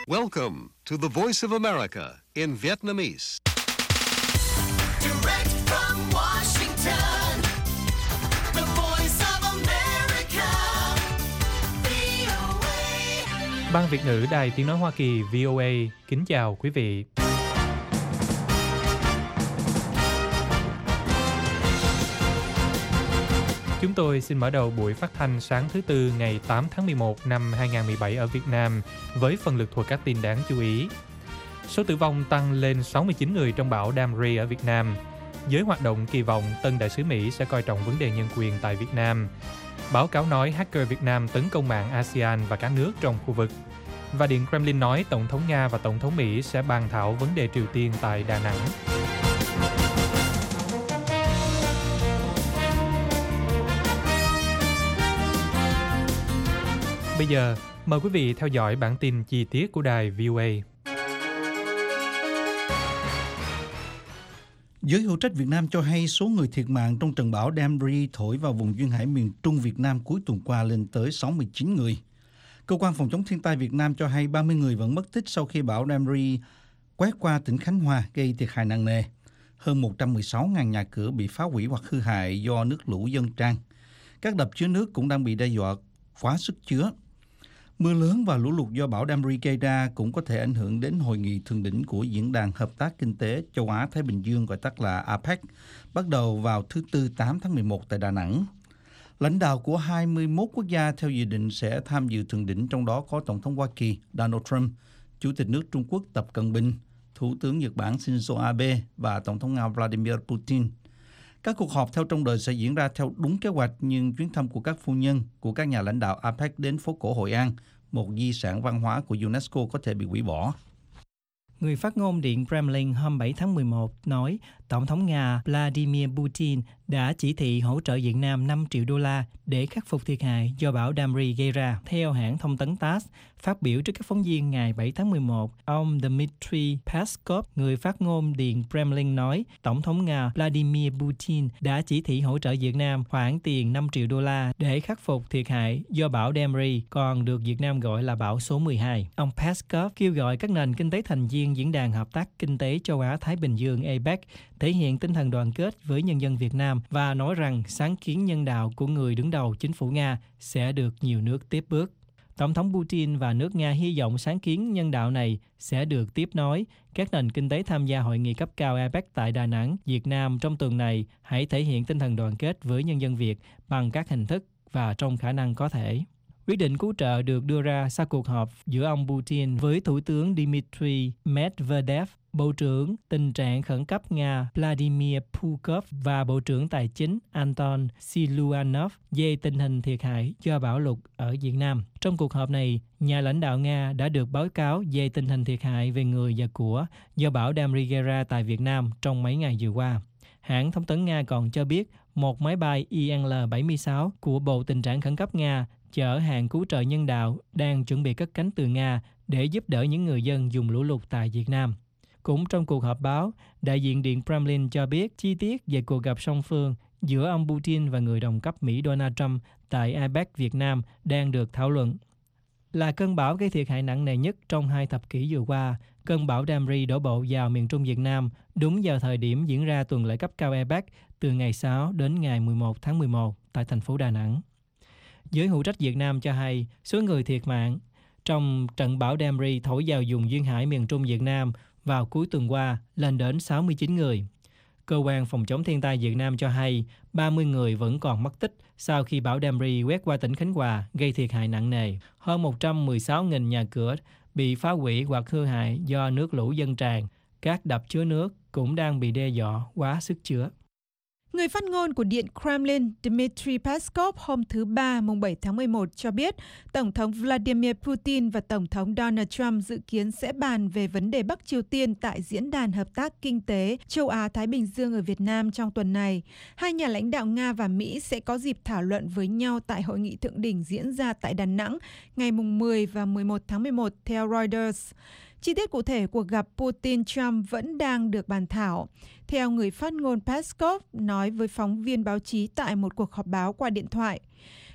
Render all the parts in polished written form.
Welcome to the Voice of America in Vietnamese. Direct from Washington, the Voice of America, VOA. Ban Việt ngữ Đài Tiếng nói Hoa Kỳ VOA kính chào quý vị. Chúng tôi xin mở đầu buổi phát thanh sáng thứ Tư ngày 8 tháng 11 năm 2017 ở Việt Nam với phần lược thuộc các tin đáng chú ý. Số tử vong tăng lên 69 người trong bão Damri ở Việt Nam. Giới hoạt động kỳ vọng tân đại sứ Mỹ sẽ coi trọng vấn đề nhân quyền tại Việt Nam. Báo cáo nói hacker Việt Nam tấn công mạng ASEAN và các nước trong khu vực. Và Điện Kremlin nói Tổng thống Nga và Tổng thống Mỹ sẽ bàn thảo vấn đề Triều Tiên tại Đà Nẵng. Bây giờ, mời quý vị theo dõi bản tin chi tiết của đài VOA. Giới hữu trách Việt Nam cho hay số người thiệt mạng trong trận bão Damri thổi vào vùng duyên hải miền Trung Việt Nam cuối tuần qua lên tới 69 người. Cơ quan phòng chống thiên tai Việt Nam cho hay 30 người vẫn mất tích sau khi bão Damri quét qua tỉnh Khánh Hòa gây thiệt hại nặng nề. Hơn 116.000 nhà cửa bị phá hủy hoặc hư hại do nước lũ dâng tràn. Các đập chứa nước cũng đang bị đe dọa quá sức chứa. Mưa lớn và lũ lụt do bão Damri gây ra cũng có thể ảnh hưởng đến hội nghị thượng đỉnh của Diễn đàn Hợp tác Kinh tế Châu Á-Thái Bình Dương gọi tắt là APEC, bắt đầu vào thứ Tư 8 tháng 11 tại Đà Nẵng. Lãnh đạo của 21 quốc gia theo dự định sẽ tham dự thượng đỉnh, trong đó có Tổng thống Hoa Kỳ Donald Trump, Chủ tịch nước Trung Quốc Tập Cận Bình, Thủ tướng Nhật Bản Shinzo Abe và Tổng thống Nga Vladimir Putin. Các cuộc họp theo trong đời sẽ diễn ra theo đúng kế hoạch, nhưng chuyến thăm của các phu nhân của các nhà lãnh đạo APEC đến phố cổ Hội An, một di sản văn hóa của UNESCO, có thể bị hủy bỏ. Người phát ngôn Điện Kremlin hôm 7 tháng 11 nói Tổng thống Nga Vladimir Putin đã chỉ thị hỗ trợ Việt Nam 5 triệu đô la để khắc phục thiệt hại do bão Damri gây ra. Theo hãng thông tấn TASS, phát biểu trước các phóng viên ngày 7 tháng 11, ông Dmitry Peskov, người phát ngôn Điện Kremlin nói Tổng thống Nga Vladimir Putin đã chỉ thị hỗ trợ Việt Nam khoản tiền 5 triệu đô la để khắc phục thiệt hại do bão Damri, còn được Việt Nam gọi là bão số 12. Ông Peskov kêu gọi các nền kinh tế thành viên Diễn đàn Hợp tác Kinh tế Châu Á-Thái Bình Dương APEC thể hiện tinh thần đoàn kết với nhân dân Việt Nam và nói rằng sáng kiến nhân đạo của người đứng đầu chính phủ Nga sẽ được nhiều nước tiếp bước. Tổng thống Putin và nước Nga hy vọng sáng kiến nhân đạo này sẽ được tiếp nối. Các nền kinh tế tham gia hội nghị cấp cao APEC tại Đà Nẵng, Việt Nam trong tuần này hãy thể hiện tinh thần đoàn kết với nhân dân Việt bằng các hình thức và trong khả năng có thể. Quyết định cứu trợ được đưa ra sau cuộc họp giữa ông Putin với Thủ tướng Dmitry Medvedev, Bộ trưởng Tình trạng khẩn cấp Nga Vladimir Pukov và Bộ trưởng Tài chính Anton Siluanov về tình hình thiệt hại do bão lụt ở Việt Nam. Trong cuộc họp này, nhà lãnh đạo Nga đã được báo cáo về tình hình thiệt hại về người và của do bão Damri gây ra tại Việt Nam trong mấy ngày vừa qua. Hãng thông tấn Nga còn cho biết một máy bay Il-76 của Bộ Tình trạng khẩn cấp Nga chở hàng cứu trợ nhân đạo đang chuẩn bị cất cánh từ Nga để giúp đỡ những người dân vùng lũ lụt tại Việt Nam. Cũng trong cuộc họp báo, đại diện Điện Kremlin cho biết chi tiết về cuộc gặp song phương giữa ông Putin và người đồng cấp Mỹ Donald Trump tại APEC Việt Nam đang được thảo luận. Là cơn bão gây thiệt hại nặng nề nhất trong 2 thập kỷ vừa qua, cơn bão Damri đổ bộ vào miền Trung Việt Nam đúng vào thời điểm diễn ra tuần lễ cấp cao APEC từ ngày 6 đến ngày 11 tháng 11 tại thành phố Đà Nẵng. Giới hữu trách Việt Nam cho hay số người thiệt mạng trong trận bão Damri thổi vào vùng duyên hải miền Trung Việt Nam vào cuối tuần qua lên đến 69 người. Cơ quan phòng chống thiên tai Việt Nam cho hay 30 người vẫn còn mất tích sau khi bão Damri quét qua tỉnh Khánh Hòa gây thiệt hại nặng nề. Hơn 116.000 nhà cửa bị phá hủy hoặc hư hại do nước lũ dâng tràn. Các đập chứa nước cũng đang bị đe dọa quá sức chứa. Người phát ngôn của Điện Kremlin Dmitry Peskov hôm thứ Ba, mùng 7 tháng 11 cho biết Tổng thống Vladimir Putin và Tổng thống Donald Trump dự kiến sẽ bàn về vấn đề Bắc Triều Tiên tại Diễn đàn Hợp tác Kinh tế Châu Á-Thái Bình Dương ở Việt Nam trong tuần này. Hai nhà lãnh đạo Nga và Mỹ sẽ có dịp thảo luận với nhau tại hội nghị thượng đỉnh diễn ra tại Đà Nẵng ngày mùng 10 và 11 tháng 11 theo Reuters. Chi tiết cụ thể cuộc gặp Putin-Trump vẫn đang được bàn thảo. Theo người phát ngôn Peskov nói với phóng viên báo chí tại một cuộc họp báo qua điện thoại,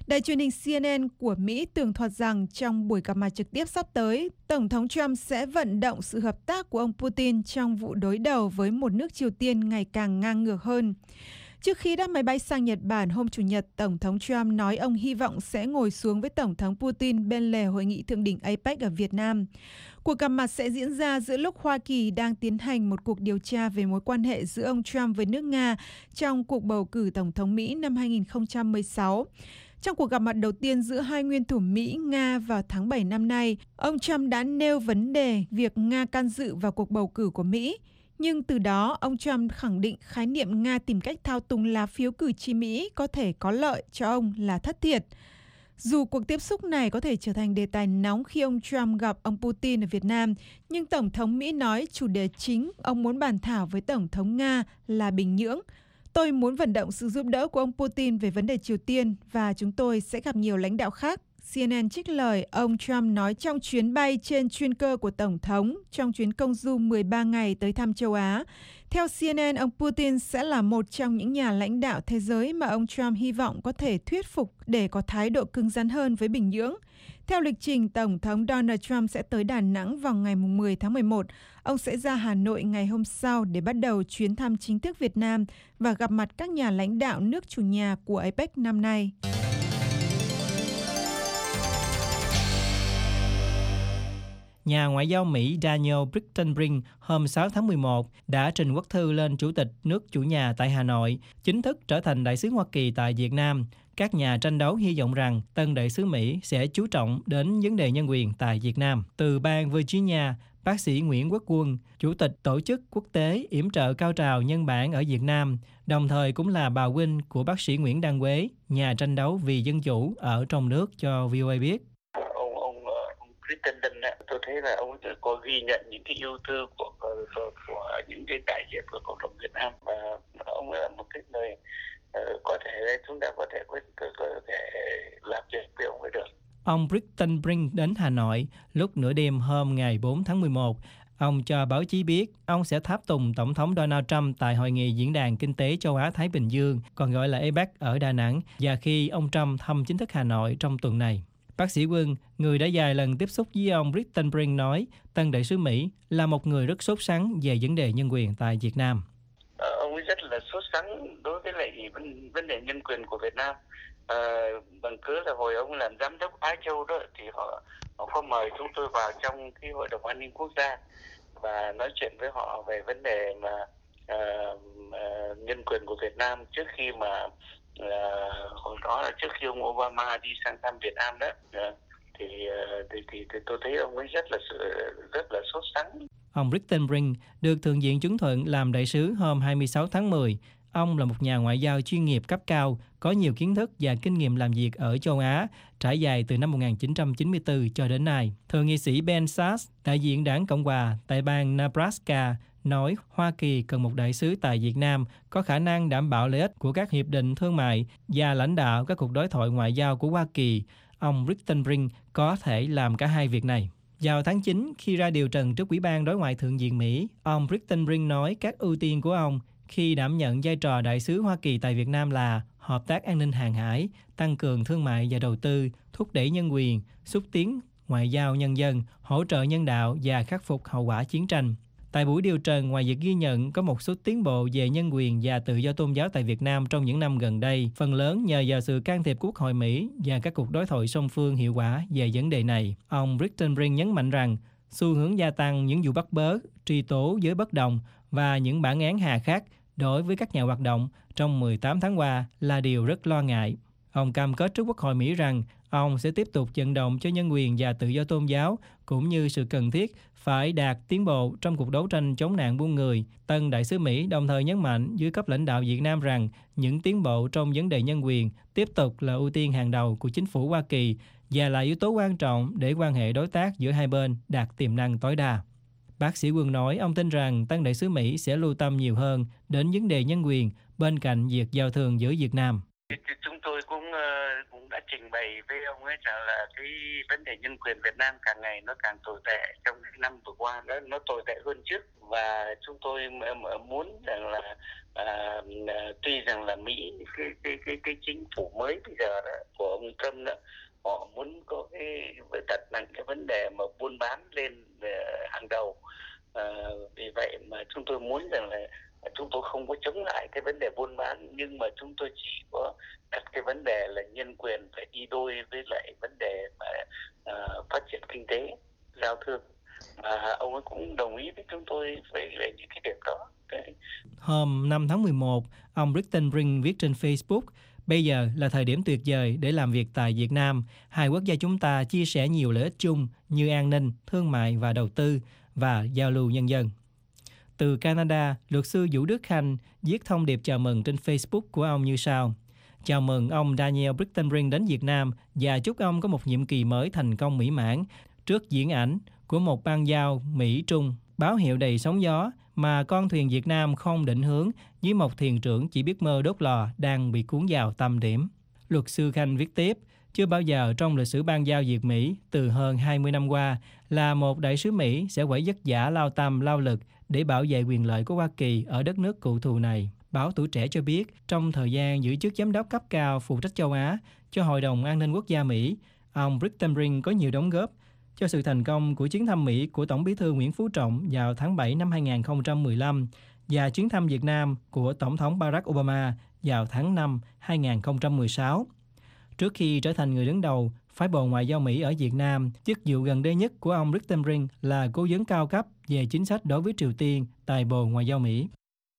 Đài truyền hình CNN của Mỹ tường thuật rằng trong buổi gặp mặt trực tiếp sắp tới, Tổng thống Trump sẽ vận động sự hợp tác của ông Putin trong vụ đối đầu với một nước Triều Tiên ngày càng ngang ngược hơn. Trước khi đáp máy bay sang Nhật Bản hôm Chủ nhật, Tổng thống Trump nói ông hy vọng sẽ ngồi xuống với Tổng thống Putin bên lề hội nghị thượng đỉnh APEC ở Việt Nam. Cuộc gặp mặt sẽ diễn ra giữa lúc Hoa Kỳ đang tiến hành một cuộc điều tra về mối quan hệ giữa ông Trump với nước Nga trong cuộc bầu cử Tổng thống Mỹ năm 2016. Trong cuộc gặp mặt đầu tiên giữa hai nguyên thủ Mỹ-Nga vào tháng 7 năm nay, ông Trump đã nêu vấn đề việc Nga can dự vào cuộc bầu cử của Mỹ. Nhưng từ đó, ông Trump khẳng định khái niệm Nga tìm cách thao túng lá phiếu cử tri Mỹ có thể có lợi cho ông là thất thiệt. Dù cuộc tiếp xúc này có thể trở thành đề tài nóng khi ông Trump gặp ông Putin ở Việt Nam, nhưng Tổng thống Mỹ nói chủ đề chính ông muốn bàn thảo với Tổng thống Nga là Bình Nhưỡng. Tôi muốn vận động sự giúp đỡ của ông Putin về vấn đề Triều Tiên và chúng tôi sẽ gặp nhiều lãnh đạo khác. CNN trích lời ông Trump nói trong chuyến bay trên chuyên cơ của Tổng thống trong chuyến công du 13 ngày tới thăm châu Á. Theo CNN, ông Putin sẽ là một trong những nhà lãnh đạo thế giới mà ông Trump hy vọng có thể thuyết phục để có thái độ cứng rắn hơn với Bình Nhưỡng. Theo lịch trình, Tổng thống Donald Trump sẽ tới Đà Nẵng vào ngày 10 tháng 11. Ông sẽ ra Hà Nội ngày hôm sau để bắt đầu chuyến thăm chính thức Việt Nam và gặp mặt các nhà lãnh đạo nước chủ nhà của APEC năm nay. Nhà ngoại giao Mỹ Daniel Kritenbrink hôm 6 tháng 11 đã trình quốc thư lên Chủ tịch nước chủ nhà tại Hà Nội, chính thức trở thành đại sứ Hoa Kỳ tại Việt Nam. Các nhà tranh đấu hy vọng rằng tân đại sứ Mỹ sẽ chú trọng đến vấn đề nhân quyền tại Việt Nam. Từ bang Virginia, bác sĩ Nguyễn Quốc Quân, Chủ tịch Tổ chức Quốc tế yểm trợ cao trào nhân bản ở Việt Nam, đồng thời cũng là bà huynh của bác sĩ Nguyễn Đăng Quế, nhà tranh đấu vì dân chủ ở trong nước cho VOA biết. Ông Crittenden, tôi thấy là ông có ghi nhận những cái yêu thương của những cái đại diện của cộng đồng Việt Nam, và ông là một cái người có thể chúng ta có thể làm việc với ông mới được. Ông Crittenden đến Hà Nội lúc nửa đêm hôm ngày 4 tháng 11. Ông cho báo chí biết ông sẽ tháp tùng Tổng thống Donald Trump tại Hội nghị Diễn đàn Kinh tế Châu Á-Thái Bình Dương, còn gọi là APEC ở Đà Nẵng, và khi ông Trump thăm chính thức Hà Nội trong tuần này. Bác sĩ Quân, người đã vài lần tiếp xúc với ông Crittenden, nói tân đại sứ Mỹ là một người rất sốt sắng về vấn đề nhân quyền tại Việt Nam. Ông ấy rất là sốt sắng đối với lại vấn đề nhân quyền của Việt Nam. Bằng cớ là hồi ông làm giám đốc Á Châu đó thì họ có mời chúng tôi vào trong cái Hội đồng An ninh Quốc gia và nói chuyện với họ về vấn đề mà nhân quyền của Việt Nam trước khi mà hồi đó là trước khi ông Obama đi sang thăm Việt Nam đó, thì tôi thấy ông ấy rất là sốt sắng. Ông Crittenden được Thượng viện chuẩn thuận làm đại sứ hôm 26 tháng 10. Ông là một nhà ngoại giao chuyên nghiệp cấp cao, có nhiều kiến thức và kinh nghiệm làm việc ở châu Á, trải dài từ năm 1994 cho đến nay. Thượng nghị sĩ Ben Sasse, đại diện đảng Cộng hòa tại bang Nebraska, nói Hoa Kỳ cần một đại sứ tại Việt Nam có khả năng đảm bảo lợi ích của các hiệp định thương mại và lãnh đạo các cuộc đối thoại ngoại giao của Hoa Kỳ. Ông Crittenden có thể làm cả hai việc này. Vào tháng 9, khi ra điều trần trước Ủy ban Đối ngoại Thượng viện Mỹ, ông Crittenden nói các ưu tiên của ông khi đảm nhận vai trò đại sứ Hoa Kỳ tại Việt Nam là hợp tác an ninh hàng hải, tăng cường thương mại và đầu tư, thúc đẩy nhân quyền, xúc tiến ngoại giao nhân dân, hỗ trợ nhân đạo và khắc phục hậu quả chiến tranh. Tại buổi điều trần, ngoài việc ghi nhận có một số tiến bộ về nhân quyền và tự do tôn giáo tại Việt Nam trong những năm gần đây, phần lớn nhờ vào sự can thiệp của Quốc hội Mỹ và các cuộc đối thoại song phương hiệu quả về vấn đề này. Ông Crittenden nhấn mạnh rằng xu hướng gia tăng những vụ bắt bớ, truy tố với bất đồng và những bản án hà khắc đối với các nhà hoạt động trong 18 tháng qua là điều rất lo ngại. Ông cam kết trước Quốc hội Mỹ rằng ông sẽ tiếp tục vận động cho nhân quyền và tự do tôn giáo, cũng như sự cần thiết phải đạt tiến bộ trong cuộc đấu tranh chống nạn buôn người. Tân đại sứ Mỹ đồng thời nhấn mạnh dưới cấp lãnh đạo Việt Nam rằng những tiến bộ trong vấn đề nhân quyền tiếp tục là ưu tiên hàng đầu của chính phủ Hoa Kỳ và là yếu tố quan trọng để quan hệ đối tác giữa hai bên đạt tiềm năng tối đa. Bác sĩ Quân nói ông tin rằng tân đại sứ Mỹ sẽ lưu tâm nhiều hơn đến vấn đề nhân quyền bên cạnh việc giao thương giữa Việt Nam. Chúng tôi cũng đã trình bày bày với ông ấy rằng là cái vấn đề nhân quyền Việt Nam càng ngày nó càng tồi tệ trong những năm vừa qua, nó tồi tệ hơn trước. Và chúng tôi muốn rằng là tuy rằng là Mỹ cái chính phủ mới bây giờ đó, của ông Trump đó, họ muốn có cái đặt nặng cái vấn đề mà buôn bán lên hàng đầu. Vì vậy mà chúng tôi muốn rằng là chúng tôi không có chống lại cái vấn đề buôn bán, nhưng mà chúng tôi chỉ có đặt cái vấn đề là nhân quyền phải đi đôi với lại vấn đề mà phát triển kinh tế, giao thương. Ông ấy cũng đồng ý với chúng tôi về những cái điểm đó. Hôm 5 tháng 11, ông Britton Brink viết trên Facebook, bây giờ là thời điểm tuyệt vời để làm việc tại Việt Nam. Hai quốc gia chúng ta chia sẻ nhiều lợi ích chung như an ninh, thương mại và đầu tư và giao lưu nhân dân. Từ Canada, luật sư Vũ Đức Khanh viết thông điệp chào mừng trên Facebook của ông như sau. Chào mừng ông Daniel Britton Brink đến Việt Nam và chúc ông có một nhiệm kỳ mới thành công mỹ mãn. Trước diễn ảnh của một bang giao Mỹ-Trung, báo hiệu đầy sóng gió mà con thuyền Việt Nam không định hướng với một thuyền trưởng chỉ biết mơ đốt lò đang bị cuốn vào tâm điểm. Luật sư Khanh viết tiếp, chưa bao giờ trong lịch sử bang giao Việt-Mỹ từ hơn 20 năm qua là một đại sứ Mỹ sẽ phải vất vả lao tâm lao lực để bảo vệ quyền lợi của Hoa Kỳ ở đất nước cựu thù này. Báo Tuổi Trẻ cho biết, trong thời gian giữ chức giám đốc cấp cao phụ trách châu Á cho Hội đồng An ninh Quốc gia Mỹ, ông Britton Brink có nhiều đóng góp cho sự thành công của chuyến thăm Mỹ của Tổng bí thư Nguyễn Phú Trọng vào tháng 7 năm 2015 và chuyến thăm Việt Nam của Tổng thống Barack Obama vào tháng 5 2016. Trước khi trở thành người đứng đầu phái bộ ngoại giao Mỹ ở Việt Nam, chức vụ gần đây nhất của ông Britton Brink là cố vấn cao cấp về chính sách đối với Triều Tiên tại Bộ Ngoại giao Mỹ.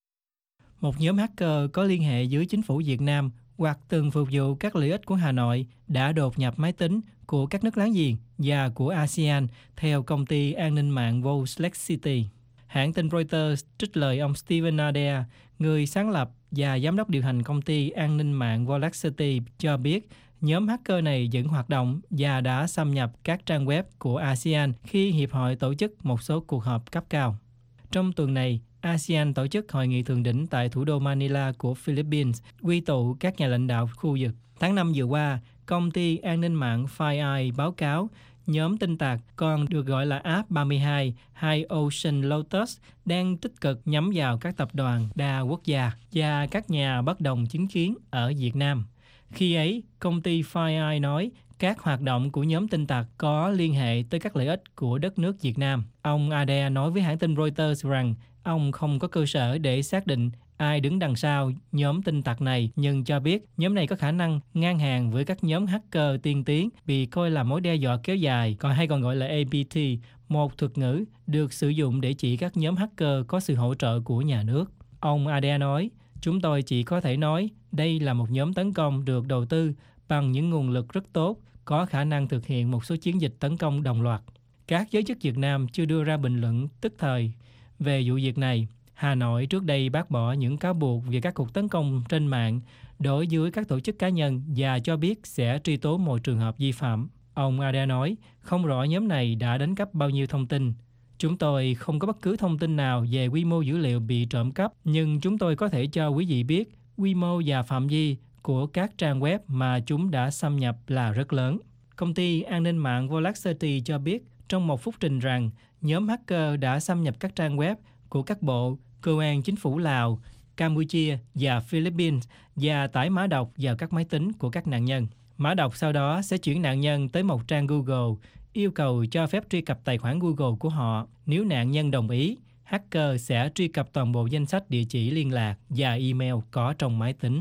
Một nhóm hacker có liên hệ với chính phủ Việt Nam hoặc từng phục vụ các lợi ích của Hà Nội đã đột nhập máy tính của các nước láng giềng và của ASEAN theo công ty an ninh mạng Volexity. Hãng tin Reuters trích lời ông Steven Adair, người sáng lập và giám đốc điều hành công ty an ninh mạng Volexity cho biết nhóm hacker này vẫn hoạt động và đã xâm nhập các trang web của ASEAN khi Hiệp hội tổ chức một số cuộc họp cấp cao. Trong tuần này, ASEAN tổ chức hội nghị thượng đỉnh tại thủ đô Manila của Philippines, quy tụ các nhà lãnh đạo khu vực. Tháng 5 vừa qua, công ty an ninh mạng FireEye báo cáo nhóm tin tặc còn được gọi là App 32 hay Ocean Lotus đang tích cực nhắm vào các tập đoàn đa quốc gia và các nhà bất đồng chính kiến ở Việt Nam. Khi ấy, công ty FireEye nói các hoạt động của nhóm tin tặc có liên hệ tới các lợi ích của đất nước Việt Nam. Ông Adair nói với hãng tin Reuters rằng ông không có cơ sở để xác định ai đứng đằng sau nhóm tin tặc này, nhưng cho biết nhóm này có khả năng ngang hàng với các nhóm hacker tiên tiến bị coi là mối đe dọa kéo dài, hay còn gọi là APT, một thuật ngữ được sử dụng để chỉ các nhóm hacker có sự hỗ trợ của nhà nước. Ông Adair nói, chúng tôi chỉ có thể nói đây là một nhóm tấn công được đầu tư bằng những nguồn lực rất tốt, có khả năng thực hiện một số chiến dịch tấn công đồng loạt. Các giới chức Việt Nam chưa đưa ra bình luận tức thời về vụ việc này. Hà Nội trước đây bác bỏ những cáo buộc về các cuộc tấn công trên mạng đối với các tổ chức cá nhân và cho biết sẽ truy tố mọi trường hợp vi phạm. Ông Adair nói, không rõ nhóm này đã đánh cắp bao nhiêu thông tin. Chúng tôi không có bất cứ thông tin nào về quy mô dữ liệu bị trộm cắp, nhưng chúng tôi có thể cho quý vị biết quy mô và phạm vi của các trang web mà chúng đã xâm nhập là rất lớn. Công ty an ninh mạng Volexity cho biết trong một phúc trình rằng nhóm hacker đã xâm nhập các trang web của các bộ, cơ quan chính phủ Lào, Campuchia và Philippines và tải mã độc vào các máy tính của các nạn nhân. Mã độc sau đó sẽ chuyển nạn nhân tới một trang Google, yêu cầu cho phép truy cập tài khoản Google của họ. Nếu nạn nhân đồng ý, hacker sẽ truy cập toàn bộ danh sách địa chỉ liên lạc và email có trong máy tính.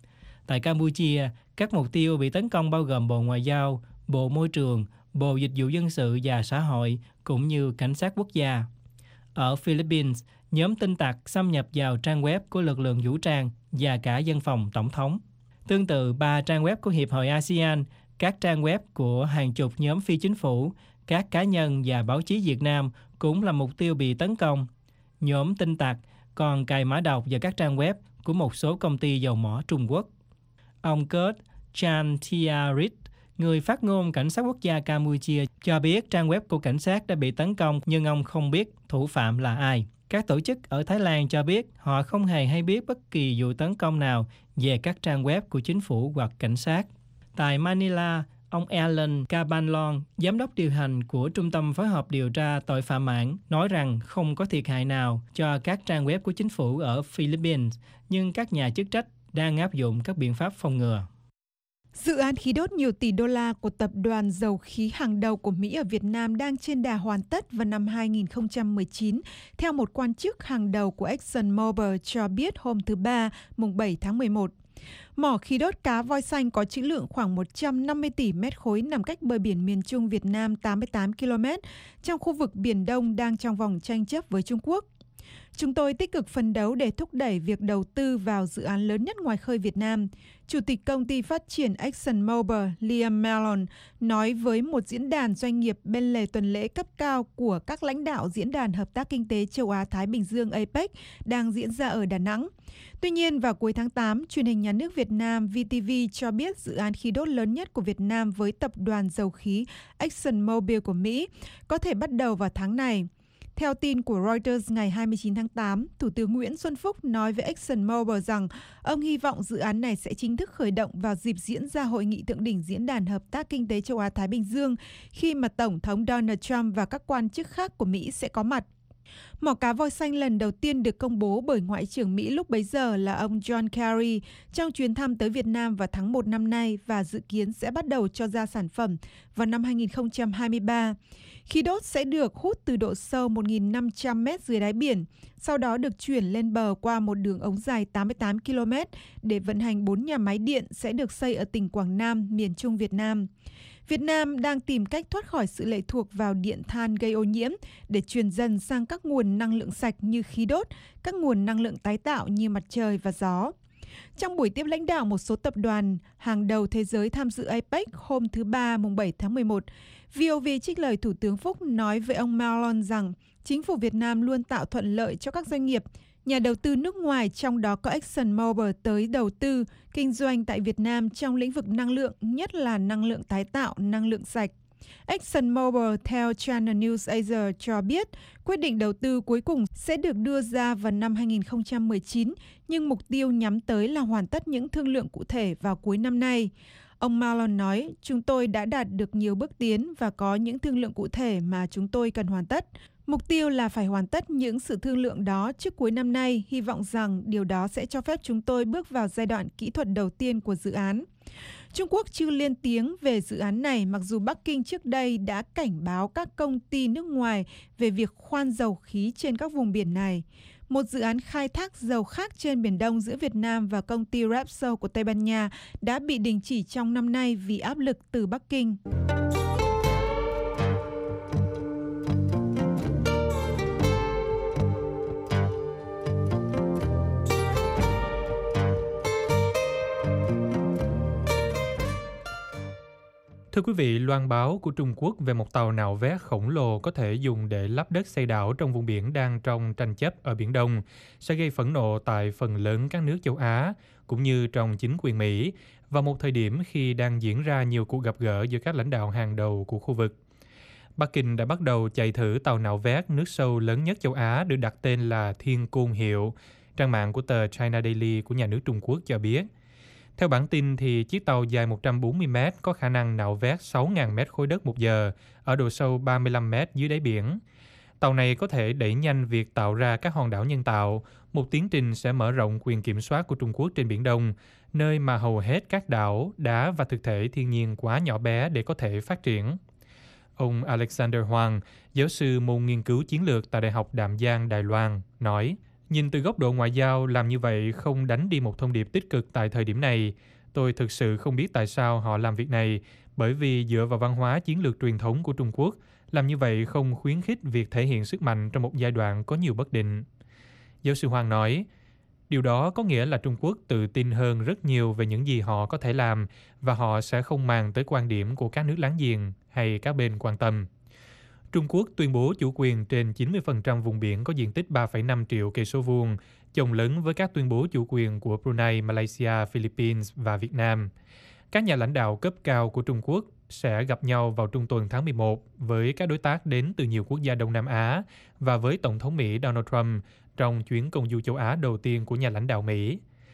Tại Campuchia, các mục tiêu bị tấn công bao gồm Bộ Ngoại giao, Bộ Môi trường, Bộ Dịch vụ Dân sự và Xã hội, cũng như Cảnh sát quốc gia. Ở Philippines, nhóm tin tặc xâm nhập vào trang web của lực lượng vũ trang và cả văn phòng tổng thống. Tương tự 3 trang web của Hiệp hội ASEAN, các trang web của hàng chục nhóm phi chính phủ, các cá nhân và báo chí Việt Nam cũng là mục tiêu bị tấn công. Nhóm tin tặc còn cài mã độc vào các trang web của một số công ty dầu mỏ Trung Quốc. Ông Kurt Chantiarit, người phát ngôn Cảnh sát quốc gia Campuchia, cho biết trang web của cảnh sát đã bị tấn công nhưng ông không biết thủ phạm là ai. Các tổ chức ở Thái Lan cho biết họ không hề hay biết bất kỳ vụ tấn công nào về các trang web của chính phủ hoặc cảnh sát. Tại Manila, ông Alan Cabanlon, giám đốc điều hành của Trung tâm Phối hợp Điều tra Tội phạm mạng, nói rằng không có thiệt hại nào cho các trang web của chính phủ ở Philippines, nhưng các nhà chức trách đang áp dụng các biện pháp phòng ngừa. Dự án khí đốt nhiều tỷ đô la của tập đoàn dầu khí hàng đầu của Mỹ ở Việt Nam đang trên đà hoàn tất vào năm 2019, theo một quan chức hàng đầu của ExxonMobil cho biết hôm thứ Ba, mùng 7 tháng 11. Mỏ khí đốt Cá Voi Xanh có trữ lượng khoảng 150 tỷ mét khối nằm cách bờ biển miền Trung Việt Nam 88 km, trong khu vực Biển Đông đang trong vòng tranh chấp với Trung Quốc. Chúng tôi tích cực phấn đấu để thúc đẩy việc đầu tư vào dự án lớn nhất ngoài khơi Việt Nam. Chủ tịch công ty phát triển ExxonMobil Liam Malone nói với một diễn đàn doanh nghiệp bên lề tuần lễ cấp cao của các lãnh đạo Diễn đàn Hợp tác Kinh tế Châu Á-Thái Bình Dương APEC đang diễn ra ở Đà Nẵng. Tuy nhiên, vào cuối tháng 8, truyền hình nhà nước Việt Nam VTV cho biết dự án khí đốt lớn nhất của Việt Nam với tập đoàn dầu khí ExxonMobil của Mỹ có thể bắt đầu vào tháng này. Theo tin của Reuters ngày 29 tháng 8, Thủ tướng Nguyễn Xuân Phúc nói với ExxonMobil rằng ông hy vọng dự án này sẽ chính thức khởi động vào dịp diễn ra Hội nghị thượng đỉnh Diễn đàn Hợp tác Kinh tế Châu Á-Thái Bình Dương, khi mà Tổng thống Donald Trump và các quan chức khác của Mỹ sẽ có mặt. Mỏ Cá Voi Xanh lần đầu tiên được công bố bởi Ngoại trưởng Mỹ lúc bấy giờ là ông John Kerry trong chuyến thăm tới Việt Nam vào tháng 1 năm nay và dự kiến sẽ bắt đầu cho ra sản phẩm vào năm 2023. Khí đốt sẽ được hút từ độ sâu 1.500 mét dưới đáy biển, sau đó được chuyển lên bờ qua một đường ống dài 88 km để vận hành 4 nhà máy điện sẽ được xây ở tỉnh Quảng Nam, miền Trung Việt Nam. Việt Nam đang tìm cách thoát khỏi sự lệ thuộc vào điện than gây ô nhiễm để chuyển dần sang các nguồn năng lượng sạch như khí đốt, các nguồn năng lượng tái tạo như mặt trời và gió. Trong buổi tiếp lãnh đạo một số tập đoàn hàng đầu thế giới tham dự APEC hôm thứ Ba, mùng 7 tháng 11, VOV trích lời Thủ tướng Phúc nói với ông Malone rằng chính phủ Việt Nam luôn tạo thuận lợi cho các doanh nghiệp, nhà đầu tư nước ngoài, trong đó có ExxonMobil, tới đầu tư, kinh doanh tại Việt Nam trong lĩnh vực năng lượng, nhất là năng lượng tái tạo, năng lượng sạch. ExxonMobil theo Channel News Asia cho biết quyết định đầu tư cuối cùng sẽ được đưa ra vào năm 2019, nhưng mục tiêu nhắm tới là hoàn tất những thương lượng cụ thể vào cuối năm nay. Ông Malone nói, chúng tôi đã đạt được nhiều bước tiến và có những thương lượng cụ thể mà chúng tôi cần hoàn tất. Mục tiêu là phải hoàn tất những sự thương lượng đó trước cuối năm nay, hy vọng rằng điều đó sẽ cho phép chúng tôi bước vào giai đoạn kỹ thuật đầu tiên của dự án. Trung Quốc chưa lên tiếng về dự án này, mặc dù Bắc Kinh trước đây đã cảnh báo các công ty nước ngoài về việc khoan dầu khí trên các vùng biển này. Một dự án khai thác dầu khác trên Biển Đông giữa Việt Nam và công ty Repsol của Tây Ban Nha đã bị đình chỉ trong năm nay vì áp lực từ Bắc Kinh. Thưa quý vị, loan báo của Trung Quốc về một tàu nạo vét khổng lồ có thể dùng để lấp đất xây đảo trong vùng biển đang trong tranh chấp ở Biển Đông sẽ gây phẫn nộ tại phần lớn các nước châu Á, cũng như trong chính quyền Mỹ, vào một thời điểm khi đang diễn ra nhiều cuộc gặp gỡ giữa các lãnh đạo hàng đầu của khu vực. Bắc Kinh đã bắt đầu chạy thử tàu nạo vét nước sâu lớn nhất châu Á được đặt tên là Thiên Côn Hiệu, trang mạng của tờ China Daily của nhà nước Trung Quốc cho biết. Theo bản tin, thì chiếc tàu dài 140 mét có khả năng nạo vét 6.000 mét khối đất một giờ ở độ sâu 35 mét dưới đáy biển. Tàu này có thể đẩy nhanh việc tạo ra các hòn đảo nhân tạo, một tiến trình sẽ mở rộng quyền kiểm soát của Trung Quốc trên Biển Đông, nơi mà hầu hết các đảo, đá và thực thể thiên nhiên quá nhỏ bé để có thể phát triển. Ông Alexander Huang, giáo sư môn nghiên cứu chiến lược tại Đại học Đạm Giang, Đài Loan, nói: nhìn từ góc độ ngoại giao, làm như vậy không đánh đi một thông điệp tích cực tại thời điểm này. Tôi thực sự không biết tại sao họ làm việc này, bởi vì dựa vào văn hóa chiến lược truyền thống của Trung Quốc, làm như vậy không khuyến khích việc thể hiện sức mạnh trong một giai đoạn có nhiều bất định. Giáo sư Hoàng nói, điều đó có nghĩa là Trung Quốc tự tin hơn rất nhiều về những gì họ có thể làm và họ sẽ không màng tới quan điểm của các nước láng giềng hay các bên quan tâm. Trung Quốc tuyên bố chủ quyền trên 90% vùng biển có diện tích 3,5 triệu cây số vuông, chồng lớn với các tuyên bố chủ quyền của Brunei, Malaysia, Philippines và Việt Nam. Các nhà lãnh đạo cấp cao của Trung Quốc sẽ gặp nhau vào trung tuần tháng 11 với các đối tác đến từ nhiều quốc gia Đông Nam Á và với Tổng thống Mỹ Donald Trump trong chuyến công du châu Á đầu tiên của nhà lãnh đạo Mỹ.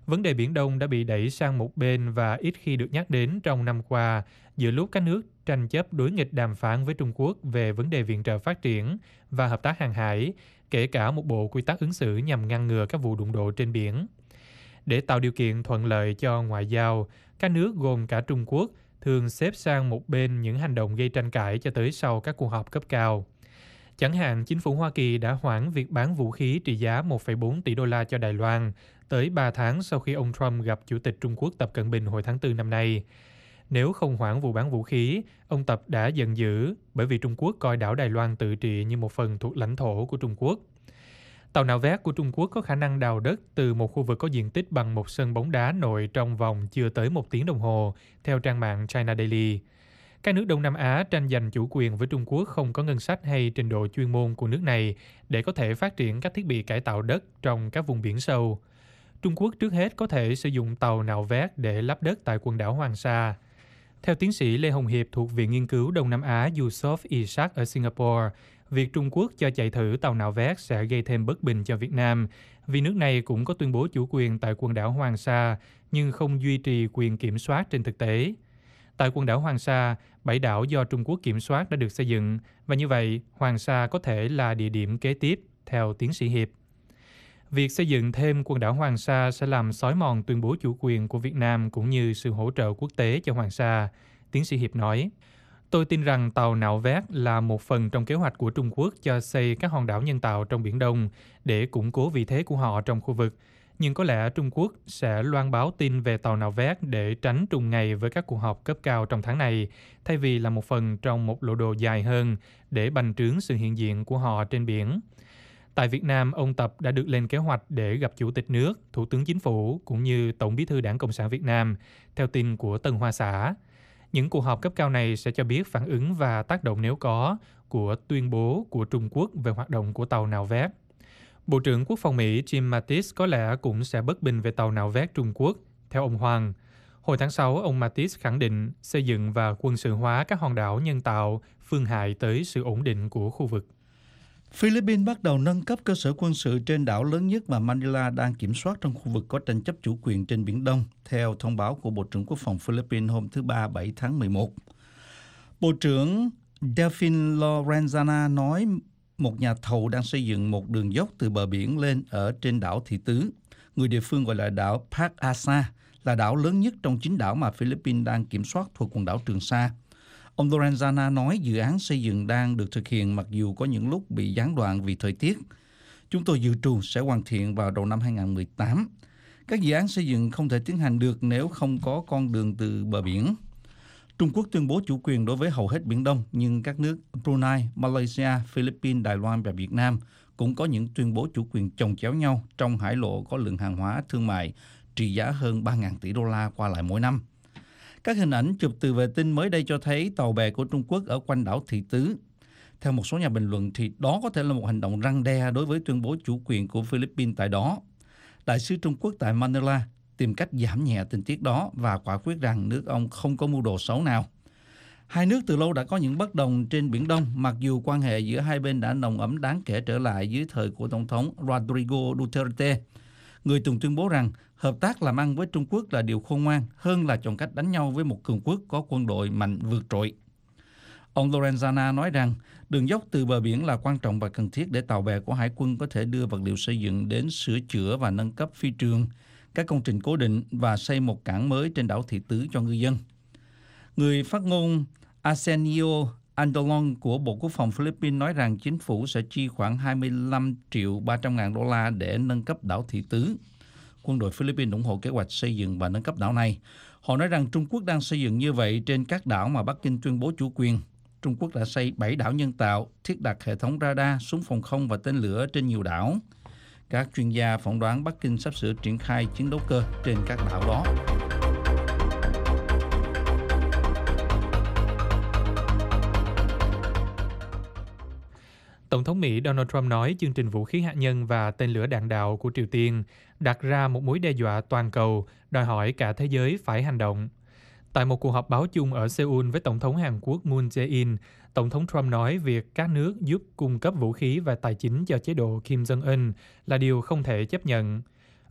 Vấn đề Biển Đông đã bị đẩy sang một bên và ít khi được nhắc đến trong năm qua, giữa lúc các nước tranh chấp đối nghịch đàm phán với Trung Quốc về vấn đề viện trợ phát triển và hợp tác hàng hải, kể cả một bộ quy tắc ứng xử nhằm ngăn ngừa các vụ đụng độ trên biển. Để tạo điều kiện thuận lợi cho ngoại giao, các nước gồm cả Trung Quốc thường xếp sang một bên những hành động gây tranh cãi cho tới sau các cuộc họp cấp cao. Chẳng hạn, chính phủ Hoa Kỳ đã hoãn việc bán vũ khí trị giá 1,4 tỷ đô la cho Đài Loan, tới 3 tháng sau khi ông Trump gặp Chủ tịch Trung Quốc Tập Cận Bình hồi tháng 4 năm nay. Nếu không hoãn vụ bán vũ khí, ông Tập đã giận dữ bởi vì Trung Quốc coi đảo Đài Loan tự trị như một phần thuộc lãnh thổ của Trung Quốc. Tàu nạo vét của Trung Quốc có khả năng đào đất từ một khu vực có diện tích bằng một sân bóng đá nội trong vòng chưa tới 1 tiếng đồng hồ, theo trang mạng China Daily. Các nước Đông Nam Á tranh giành chủ quyền với Trung Quốc không có ngân sách hay trình độ chuyên môn của nước này để có thể phát triển các thiết bị cải tạo đất trong các vùng biển sâu. Trung Quốc trước hết có thể sử dụng tàu nạo vét để lấp đất tại quần đảo Hoàng Sa. Theo tiến sĩ Lê Hồng Hiệp thuộc Viện Nghiên cứu Đông Nam Á Yusof Ishak ở Singapore, việc Trung Quốc cho chạy thử tàu nạo vét sẽ gây thêm bất bình cho Việt Nam, vì nước này cũng có tuyên bố chủ quyền tại quần đảo Hoàng Sa, nhưng không duy trì quyền kiểm soát trên thực tế. Tại quần đảo Hoàng Sa, 7 đảo do Trung Quốc kiểm soát đã được xây dựng, và như vậy, Hoàng Sa có thể là địa điểm kế tiếp, theo tiến sĩ Hiệp. Việc xây dựng thêm quần đảo Hoàng Sa sẽ làm xói mòn tuyên bố chủ quyền của Việt Nam cũng như sự hỗ trợ quốc tế cho Hoàng Sa, tiến sĩ Hiệp nói. Tôi tin rằng tàu nạo vét là một phần trong kế hoạch của Trung Quốc cho xây các hòn đảo nhân tạo trong Biển Đông để củng cố vị thế của họ trong khu vực. Nhưng có lẽ Trung Quốc sẽ loan báo tin về tàu nạo vét để tránh trùng ngày với các cuộc họp cấp cao trong tháng này, thay vì là một phần trong một lộ đồ dài hơn để bành trướng sự hiện diện của họ trên biển. Tại Việt Nam, ông Tập đã được lên kế hoạch để gặp Chủ tịch nước, Thủ tướng Chính phủ cũng như Tổng Bí thư Đảng Cộng sản Việt Nam, theo tin của Tân Hoa Xã. Những cuộc họp cấp cao này sẽ cho biết phản ứng và tác động nếu có của tuyên bố của Trung Quốc về hoạt động của tàu nạo vét. Bộ trưởng Quốc phòng Mỹ Jim Mattis có lẽ cũng sẽ bất bình về tàu nạo vét Trung Quốc, theo ông Hoàng. Hồi tháng 6, ông Mattis khẳng định xây dựng và quân sự hóa các hòn đảo nhân tạo phương hại tới sự ổn định của khu vực. Philippines bắt đầu nâng cấp cơ sở quân sự trên đảo lớn nhất mà Manila đang kiểm soát trong khu vực có tranh chấp chủ quyền trên Biển Đông, theo thông báo của Bộ trưởng Quốc phòng Philippines hôm thứ Ba 7 tháng 11. Bộ trưởng Delfin Lorenzana nói một nhà thầu đang xây dựng một đường dốc từ bờ biển lên ở trên đảo Thị Tứ. Người địa phương gọi là đảo Park Asa, là đảo lớn nhất trong 9 đảo mà Philippines đang kiểm soát thuộc quần đảo Trường Sa. Ông Lorenzana nói dự án xây dựng đang được thực hiện mặc dù có những lúc bị gián đoạn vì thời tiết. Chúng tôi dự trù sẽ hoàn thiện vào đầu năm 2018. Các dự án xây dựng không thể tiến hành được nếu không có con đường từ bờ biển. Trung Quốc tuyên bố chủ quyền đối với hầu hết Biển Đông, nhưng các nước Brunei, Malaysia, Philippines, Đài Loan và Việt Nam cũng có những tuyên bố chủ quyền chồng chéo nhau trong hải lộ có lượng hàng hóa thương mại trị giá hơn 3.000 tỷ đô la qua lại mỗi năm. Các hình ảnh chụp từ vệ tinh mới đây cho thấy tàu bè của Trung Quốc ở quanh đảo Thị Tứ. Theo một số nhà bình luận thì đó có thể là một hành động răn đe đối với tuyên bố chủ quyền của Philippines tại đó. Đại sứ Trung Quốc tại Manila tìm cách giảm nhẹ tình tiết đó và quả quyết rằng nước ông không có mưu đồ xấu nào. Hai nước từ lâu đã có những bất đồng trên Biển Đông, mặc dù quan hệ giữa hai bên đã nồng ấm đáng kể trở lại dưới thời của Tổng thống Rodrigo Duterte. Người từng tuyên bố rằng hợp tác làm ăn với Trung Quốc là điều khôn ngoan hơn là chọn cách đánh nhau với một cường quốc có quân đội mạnh vượt trội. Ông Lorenzana nói rằng đường dốc từ bờ biển là quan trọng và cần thiết để tàu bè của hải quân có thể đưa vật liệu xây dựng đến sửa chữa và nâng cấp phi trường, các công trình cố định và xây một cảng mới trên đảo Thị Tứ cho ngư dân. Người phát ngôn Arsenio Andolon của Bộ Quốc phòng Philippines nói rằng chính phủ sẽ chi khoảng 25.300.000 đô la để nâng cấp đảo Thị Tứ. Quân đội Philippines ủng hộ kế hoạch xây dựng và nâng cấp đảo này. Họ nói rằng Trung Quốc đang xây dựng như vậy trên các đảo mà Bắc Kinh tuyên bố chủ quyền. Trung Quốc đã xây 7 đảo nhân tạo, thiết đặt hệ thống radar, súng phòng không và tên lửa trên nhiều đảo. Các chuyên gia phỏng đoán Bắc Kinh sắp sửa triển khai chiến đấu cơ trên các đảo đó. Tổng thống Mỹ Donald Trump nói chương trình vũ khí hạt nhân và tên lửa đạn đạo của Triều Tiên đặt ra một mối đe dọa toàn cầu, đòi hỏi cả thế giới phải hành động. Tại một cuộc họp báo chung ở Seoul với Tổng thống Hàn Quốc Moon Jae-in, Tổng thống Trump nói việc các nước giúp cung cấp vũ khí và tài chính cho chế độ Kim Jong-un là điều không thể chấp nhận.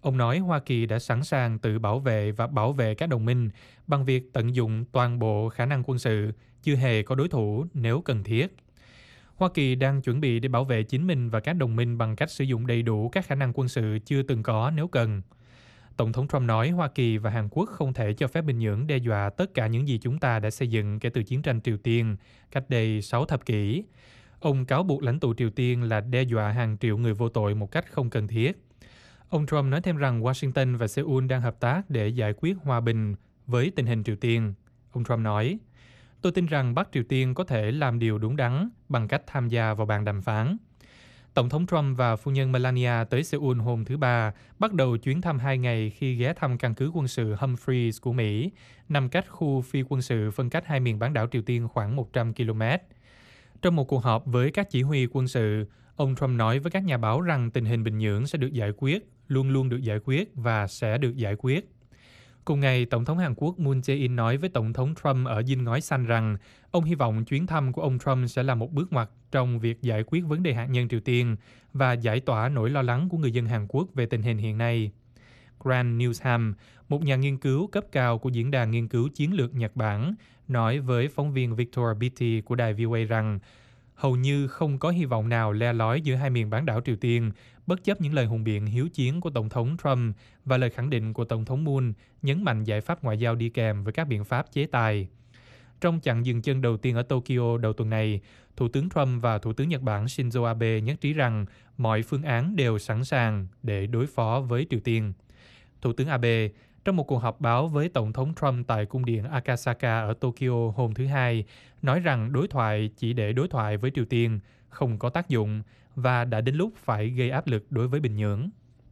Ông nói Hoa Kỳ đã sẵn sàng tự bảo vệ và bảo vệ các đồng minh bằng việc tận dụng toàn bộ khả năng quân sự, chưa hề có đối thủ nếu cần thiết. Hoa Kỳ đang chuẩn bị để bảo vệ chính mình và các đồng minh bằng cách sử dụng đầy đủ các khả năng quân sự chưa từng có nếu cần. Tổng thống Trump nói Hoa Kỳ và Hàn Quốc không thể cho phép Bình Nhưỡng đe dọa tất cả những gì chúng ta đã xây dựng kể từ chiến tranh Triều Tiên cách đây 6 thập kỷ. Ông cáo buộc lãnh tụ Triều Tiên là đe dọa hàng triệu người vô tội một cách không cần thiết. Ông Trump nói thêm rằng Washington và Seoul đang hợp tác để giải quyết hòa bình với tình hình Triều Tiên. Ông Trump nói, tôi tin rằng Bắc Triều Tiên có thể làm điều đúng đắn bằng cách tham gia vào bàn đàm phán. Tổng thống Trump và phu nhân Melania tới Seoul hôm thứ Ba, bắt đầu chuyến thăm 2 ngày khi ghé thăm căn cứ quân sự Humphreys của Mỹ, nằm cách khu phi quân sự phân cách hai miền bán đảo Triều Tiên khoảng 100 km. Trong một cuộc họp với các chỉ huy quân sự, ông Trump nói với các nhà báo rằng tình hình Bình Nhưỡng sẽ được giải quyết, luôn luôn được giải quyết và sẽ được giải quyết. Cùng ngày, Tổng thống Hàn Quốc Moon Jae-in nói với Tổng thống Trump ở dinh ngói xanh rằng ông hy vọng chuyến thăm của ông Trump sẽ là một bước ngoặt trong việc giải quyết vấn đề hạt nhân Triều Tiên và giải tỏa nỗi lo lắng của người dân Hàn Quốc về tình hình hiện nay. Grant Newsham, một nhà nghiên cứu cấp cao của Diễn đàn Nghiên cứu Chiến lược Nhật Bản, nói với phóng viên Victor Beatty của đài VOA rằng hầu như không có hy vọng nào le lói giữa hai miền bán đảo Triều Tiên, bất chấp những lời hùng biện hiếu chiến của Tổng thống Trump và lời khẳng định của Tổng thống Moon nhấn mạnh giải pháp ngoại giao đi kèm với các biện pháp chế tài. Trong chặng dừng chân đầu tiên ở Tokyo đầu tuần này, Thủ tướng Trump và Thủ tướng Nhật Bản Shinzo Abe nhất trí rằng mọi phương án đều sẵn sàng để đối phó với Triều Tiên. Thủ tướng Abe, trong một cuộc họp báo với Tổng thống Trump tại cung điện Akasaka ở Tokyo hôm thứ Hai, nói rằng đối thoại chỉ để đối thoại với Triều Tiên không có tác dụng và đã đến lúc phải gây áp lực đối với Bình Nhưỡng.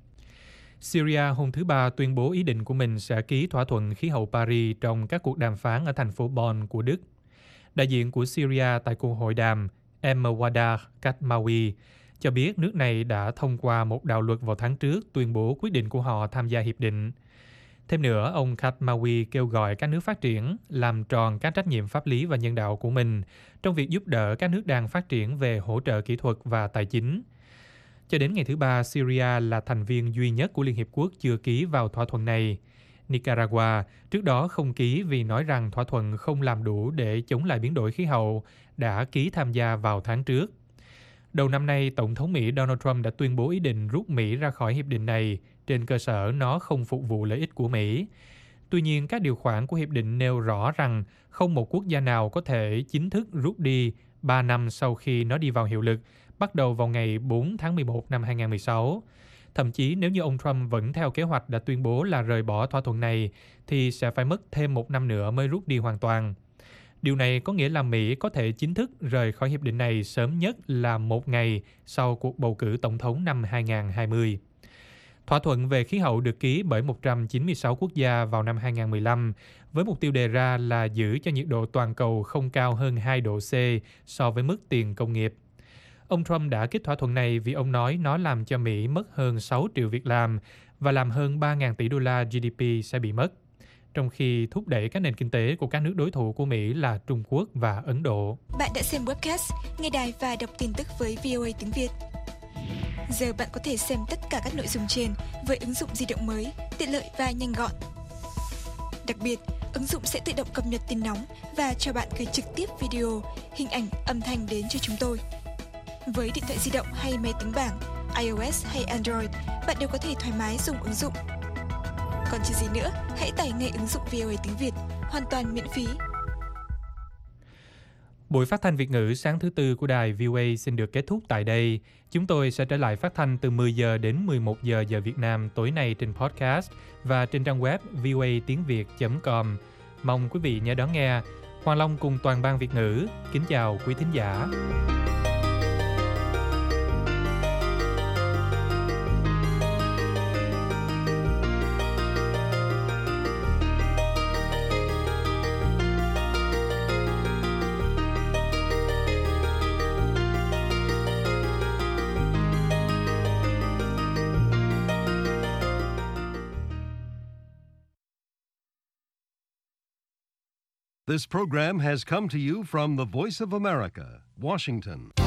Syria hôm thứ Ba tuyên bố ý định của mình sẽ ký thỏa thuận khí hậu Paris trong các cuộc đàm phán ở thành phố Bonn của Đức. Đại diện của Syria tại cuộc hội đàm Emwadar Katmawi cho biết nước này đã thông qua một đạo luật vào tháng trước tuyên bố quyết định của họ tham gia hiệp định. Thêm nữa, ông Katmawi kêu gọi các nước phát triển làm tròn các trách nhiệm pháp lý và nhân đạo của mình trong việc giúp đỡ các nước đang phát triển về hỗ trợ kỹ thuật và tài chính. Cho đến ngày thứ Ba, Syria là thành viên duy nhất của Liên Hiệp Quốc chưa ký vào thỏa thuận này. Nicaragua trước đó không ký vì nói rằng thỏa thuận không làm đủ để chống lại biến đổi khí hậu, đã ký tham gia vào tháng trước. Đầu năm nay, Tổng thống Mỹ Donald Trump đã tuyên bố ý định rút Mỹ ra khỏi hiệp định này trên cơ sở nó không phục vụ lợi ích của Mỹ. Tuy nhiên, các điều khoản của hiệp định nêu rõ rằng không một quốc gia nào có thể chính thức rút đi 3 năm sau khi nó đi vào hiệu lực, bắt đầu vào ngày 4 tháng 11 năm 2016. Thậm chí nếu như ông Trump vẫn theo kế hoạch đã tuyên bố là rời bỏ thỏa thuận này, thì sẽ phải mất thêm 1 năm nữa mới rút đi hoàn toàn. Điều này có nghĩa là Mỹ có thể chính thức rời khỏi hiệp định này sớm nhất là 1 ngày sau cuộc bầu cử tổng thống năm 2020. Thỏa thuận về khí hậu được ký bởi 196 quốc gia vào năm 2015, với mục tiêu đề ra là giữ cho nhiệt độ toàn cầu không cao hơn 2 độ C so với mức tiền công nghiệp. Ông Trump đã ký thỏa thuận này vì ông nói nó làm cho Mỹ mất hơn 6 triệu việc làm và làm hơn 3.000 tỷ đô la GDP sẽ bị mất, trong khi thúc đẩy các nền kinh tế của các nước đối thủ của Mỹ là Trung Quốc và Ấn Độ. Bạn đã xem webcast, nghe đài và đọc tin tức với VOA tiếng Việt. Giờ bạn có thể xem tất cả các nội dung trên với ứng dụng di động mới, tiện lợi và nhanh gọn. Đặc biệt, ứng dụng sẽ tự động cập nhật tin nóng và cho bạn gửi trực tiếp video, hình ảnh, âm thanh đến cho chúng tôi. Với điện thoại di động hay máy tính bảng, iOS hay Android, bạn đều có thể thoải mái dùng ứng dụng. Còn chờ gì nữa, hãy tải ngay ứng dụng VOA tiếng Việt, hoàn toàn miễn phí. Buổi phát thanh Việt ngữ sáng thứ Tư của đài VOA xin được kết thúc tại đây. Chúng tôi sẽ trở lại phát thanh từ 10 giờ đến 11 giờ giờ Việt Nam tối nay trên podcast và trên trang web voatiengviet.com. Mong quý vị nhớ đón nghe. Hoàng Long cùng toàn ban Việt ngữ kính chào quý thính giả. This program has come to you from the Voice of America, Washington.